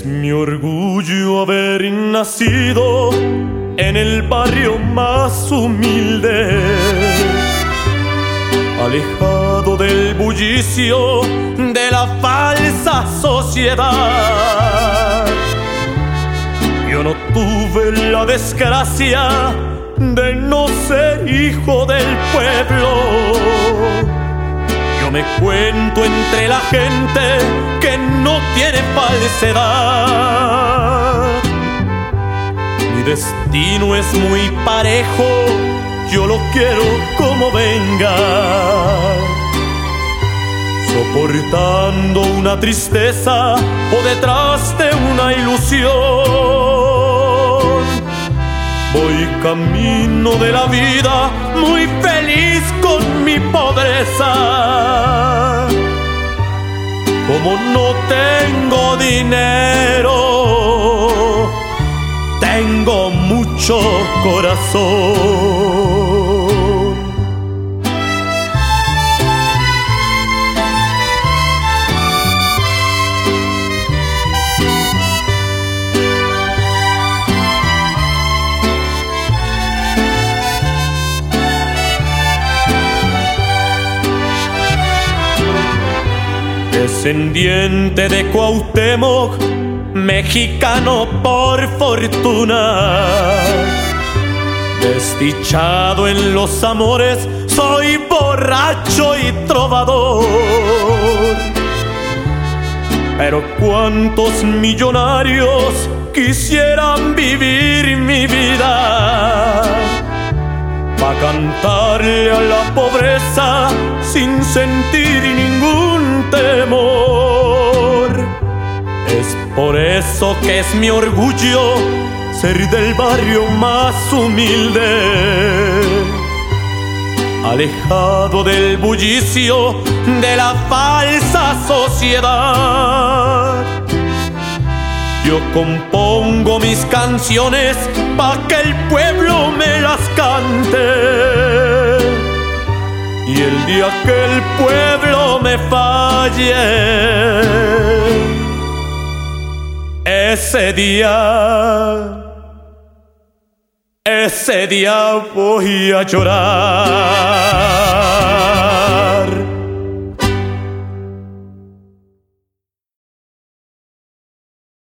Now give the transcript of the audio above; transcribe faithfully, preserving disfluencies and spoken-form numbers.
Es mi orgullo haber nacido en el barrio más humilde, alejado del bullicio de la falsa sociedad. Yo no tuve la desgracia de no ser hijo del pueblo. Yo me cuento entre la gente que no tiene falsedad. Mi destino es muy parejo, yo lo quiero como venga, soportando una tristeza o detrás de una ilusión. Voy camino de la vida muy feliz con mi pobreza. Como no tengo dinero, tengo mucho corazón. Descendiente de Cuauhtémoc, mexicano por fortuna, desdichado en los amores, soy borracho y trovador. Pero cuántos millonarios quisieran vivir mi vida, pa' cantarle a la pobreza sin sentir ningún temor. Es por eso que es mi orgullo ser del barrio más humilde, alejado del bullicio de la falsa sociedad. Yo compongo mis canciones pa' que el pueblo me las cante, y el día que el pueblo me falle, ese día, ese día voy a llorar.